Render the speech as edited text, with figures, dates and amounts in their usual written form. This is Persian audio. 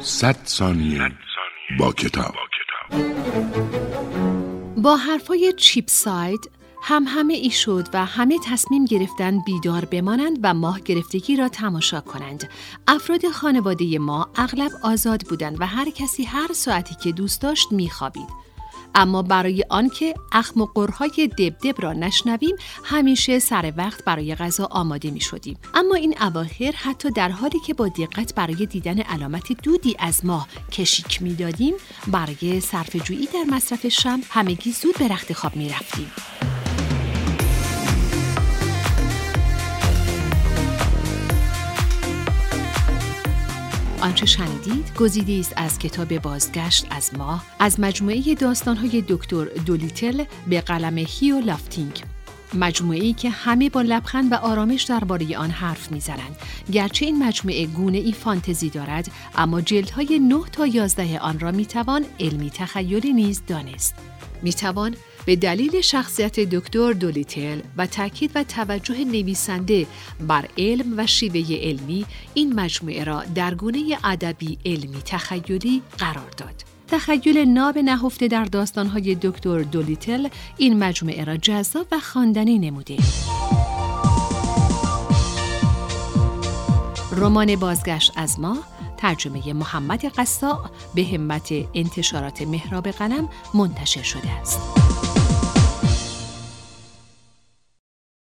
100 ثانیه با کتاب. با حرفای چیپساید همه ای شد و همه تصمیم گرفتن بیدار بمانند و ماه گرفتگی را تماشا کنند. افراد خانواده ما اغلب آزاد بودند و هر کسی هر ساعتی که دوست داشت میخوابید. اما برای آنکه اخم و قرهای دبدب را نشنویم همیشه سر وقت برای غذا آماده می شدیم. اما این اواخر حتی در حالی که با دقت برای دیدن علامت دودی از ماه کشیک می دادیم، برای صرفه‌جویی در مصرف شمع همگی زود به رخت خواب می رفتیم. آنچه شنیدید گزیده است از کتاب بازگشت از ماه از مجموعه داستان‌های دکتر دولیتل به قلم هیو لافتینگ. مجموعه‌ای که همه با لبخند و آرامش درباره آن حرف می‌زنند. گرچه این مجموعه گونه‌ای فانتزی دارد، اما جلدهای 9 تا 11 آن را می‌توان علمی تخیلی نیز دانست. می‌توان به دلیل شخصیت دکتر دولیتل و تاکید و توجه نویسنده بر علم و شیوه علمی این مجموعه را در گونه ادبی علمی تخیلی قرار داد. تخیل ناب نهفته در داستان‌های دکتر دولیتل این مجموعه را جذاب و خواندنی نموده. رمان بازگشت از ماه ترجمه محمد قصاع به همت انتشارات مهراب قلم منتشر شده است.